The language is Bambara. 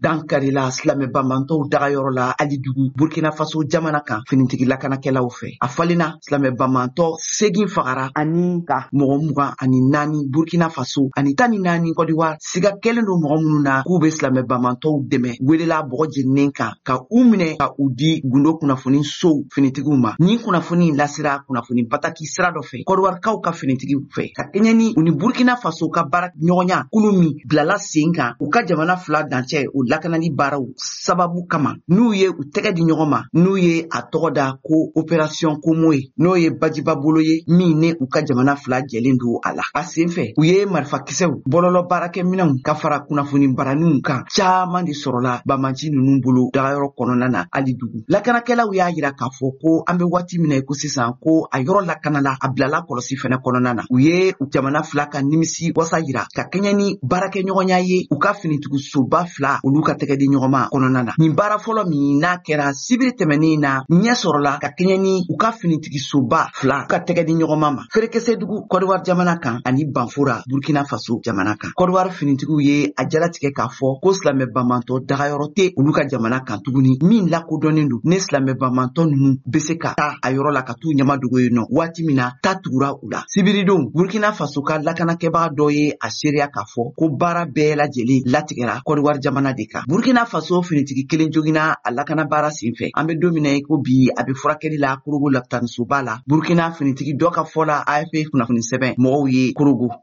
dankarila silamɛbamantɔw dagayɔrɔ la Alidugu Burkina Faso jamana kan finitigi lakanakɛlaw fɛ. A falenna silamɛbamantɔ 8 fagara ani ka mɔgɔ 24 Burkina Faso ani 14 Côte d'Ivoire siga kɛlen don mɔgɔ minnu na k'u be silamɛbamantɔw dɛmɛ welela bɔgɔ jeninen kan ka u minɛ ka u di gundo kunnafoni sow finitigiw ma. Ni kunnafoni lasira kunnafoni bataki sira dɔ fɛ Côte d'Ivoirekaw ka finitigiw fɛ ka kɛɲɛ ni u ni Burkina Faso ka baara ɲɔgɔnya kulu min bilala sen kan u ka jamana fila dancɛ o lakanali baaraw sababu kama n'u ye u tɛgɛ di ɲɔgɔn ma n'u ye a tɔgɔ da ko opération Komo ye n'o ye bajiba bolo ye min ne u ka jamana fila jɛlen don a la. A sen fɛ u ye marifakisɛw bɔlɔlɔ baarakɛminɛw ka fara kunnafoni baraniw kan caaman de sɔrɔla Bamaji ninnu bolo dagayɔrɔ kɔnɔna na Alidugu. Lakanakɛlaw y'a yira k'a fɔ ko an bɛ waati min na ko sisan ko a yɔrɔ lakanala a bilala kɔlɔsi fɛnɛ kɔnɔna na. U ye u jamana fila ka nimisi wasa yira ka kɛɲɛ ni baarakɛɲɔgɔnya ye u ka finitigisoba fila olu ka tɛgɛ di ɲɔgɔnma kɔnɔna na. Nin baara fɔlɔ min n'a kɛra sibiri tɛmɛnen na ɲɛ sɔrɔla ka kɛɲɛ ni u ka finitigisoba fila ka tɛgɛ di ɲɔgɔnma ma. Ferekɛsɛdugu Côte d'Ivoire jamana kan ani Banfora Burkina Faso jamana kan. Côte d'Ivoire finitigiw ye a jalatigɛ k'a fɔ ko silamɛbamantɔ dagayɔrɔ tɛ olu ka jamana kan tuguni min lakodɔnnen don ne silamɛbamantɔ ninnu be se ka taa a yɔrɔ la ka t'u ɲamadogo yen nɔ waati min na ta tugura u la. Sibiridon Burkina Faso ka lakanakɛbaga dɔ ye a seereya k'a fɔ ko baara bɛɛ lajɛlen latigɛra Côte d'Ivoire jamana de kan. Burkina Faso finitigi kelen jogina a lakana baara senfɛ an bɛ don min na ko bi a bɛ furakɛli la Korogo lapitanisoba la. Burkina finitigi dɔ ka fɔ la AFP kunnafoni sɛbɛn mɔgɔw ye Korogo